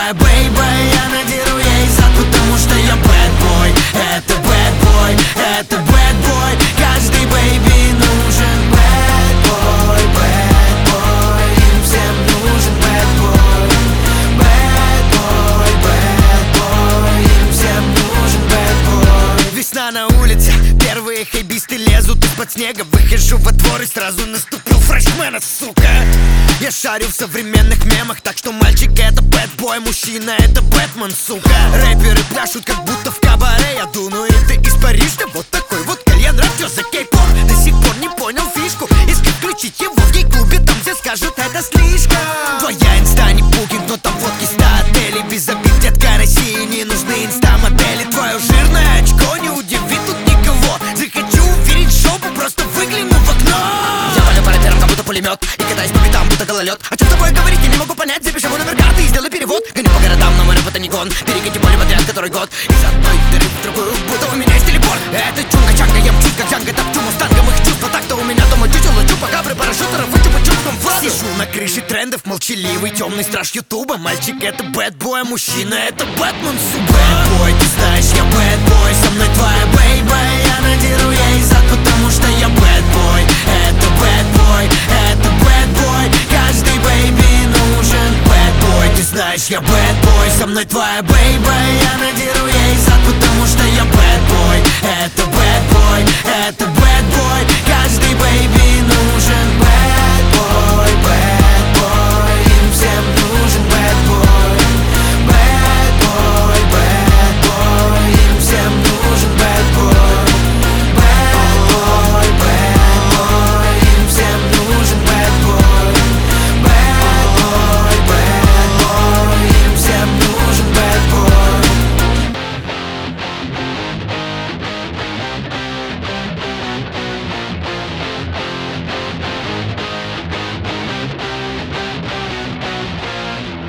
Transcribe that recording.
твоя бейба. Я надеру ей зад, потому что я bad boy. Это bad boy, это bad boy. Каждый бейби нужен bad boy, bad boy. Им всем нужен bad boy, bad boy, bad boy. Им всем нужен bad boy. Весна на улице, первые хайбисты лезут из-под снега. Выхожу во двор и сразу наступил фрешмена, сука. Я шарю в современных мемах, так что мальчик это бэтбой, мужчина это Бэтмен, сука. Рэперы пляшут как будто в кабаре. Я дуну и ты испаришься, вот такой вот кальян рэп. Чё за кей-поп? До сих пор не понял фишку. Если включить его в гей-клубе, там все скажут это слишком. Твоя инста не букинг, но там фотки 100 отелей. Без обид, детка, России не нужны инста-модели. Твое жирное очко не удивит тут никого. Захочу увидеть жопу, просто выгляну в окно. Я валю по рэперам, как будто пулемет, и катаюсь по битам, будто гололед. О чем с тобой говорить, я не могу понять. Запиши мой номер карты и сделай перевод. Гоню по городам, но мой рэп это не гон. Перекиньте поле подряд, который год. Из одной дыры в другую, будто у меня есть телепорт. Это чунга-чанга, я мчусь как джанга. Топчу мустангом их чувства, так-то у меня дома чучело. Чупакабры, парашютеров, вытюпа чувством флага. Сижу на крыше трендов, молчаливый, темный страж ютуба. Мальчик это бэтбой, мужчина это Бэтмен, сука. Бэтбой, ты знаешь, я бэтбой. Со мной твоя бейба. Я надеру ей зад, потому что я бэтбой. Это бэтбой, это бэтбой. Каждый бейби нужен бэтбой. Ты знаешь, я бэтбой. Со мной твоя бейба. Я надеру ей зад, потому что я бэтбой.